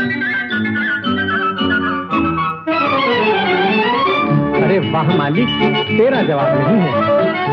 अरे वाह मालिक, तेरा जवाब नहीं है।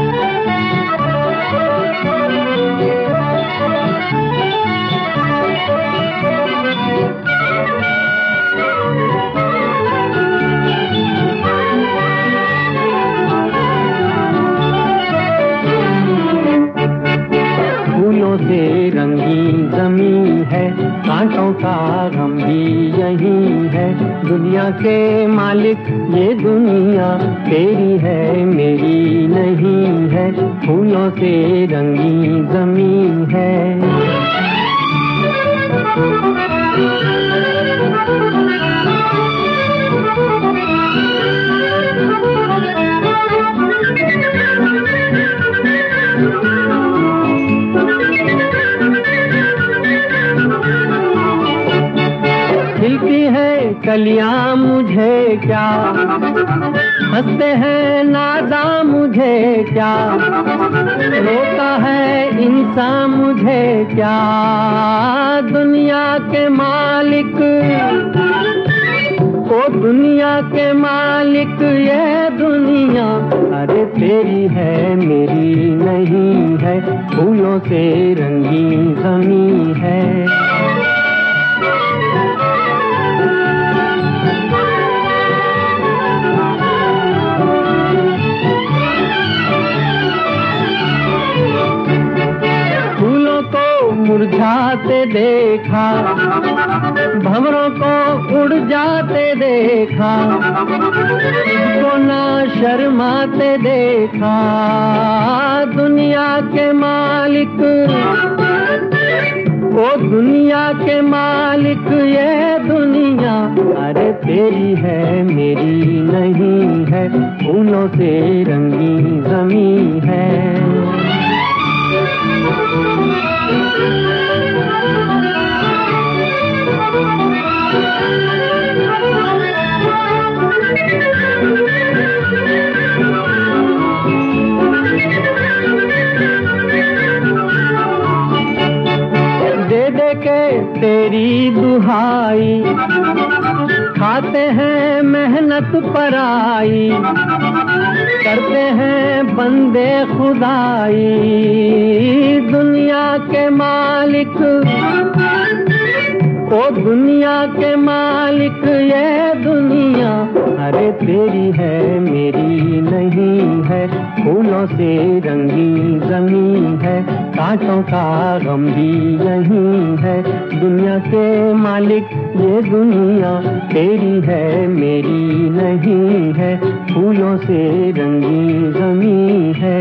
फूलों से रंगी ज़मीं है, कांटों का गम भी यही है। दुनिया के मालिक ये दुनिया तेरी है मेरी नहीं है। फूलों से रंगी ज़मीं है। खिलती है कलियां मुझे क्या, हंसते हैं नादा मुझे क्या, रोता है इंसान मुझे क्या। दुनिया के मालिक, ओ दुनिया के मालिक ये दुनिया अरे तेरी है मेरी नहीं है। फूलों से रंगी ज़मीं है। मुरझाते देखा, भंवरों को उड़ जाते देखा, को ना शर्माते देखा। दुनिया के मालिक, ओ दुनिया के मालिक ये दुनिया अरे तेरी है मेरी नहीं है। फूलों से रंगी ज़मीं है। दे दे के तेरी दुहाई, खाते हैं मेहनत पराई, करते हैं बंदे खुदाई। दुनिया के मालिक, ओ दुनिया के मालिक ये दुनिया अरे तेरी है मेरी नहीं है। फूलों से रंगी ज़मीं है, कांटों का गम भी यही है। दुनिया के मालिक ये दुनिया तेरी है मेरी नहीं है। फूलों से रंगी ज़मीं है।